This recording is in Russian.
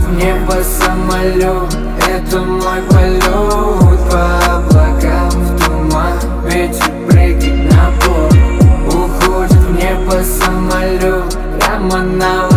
в небо самолет, это мой полет. По облакам в туман, ветер прыгает на борт. Уходит в небо самолет, прямо на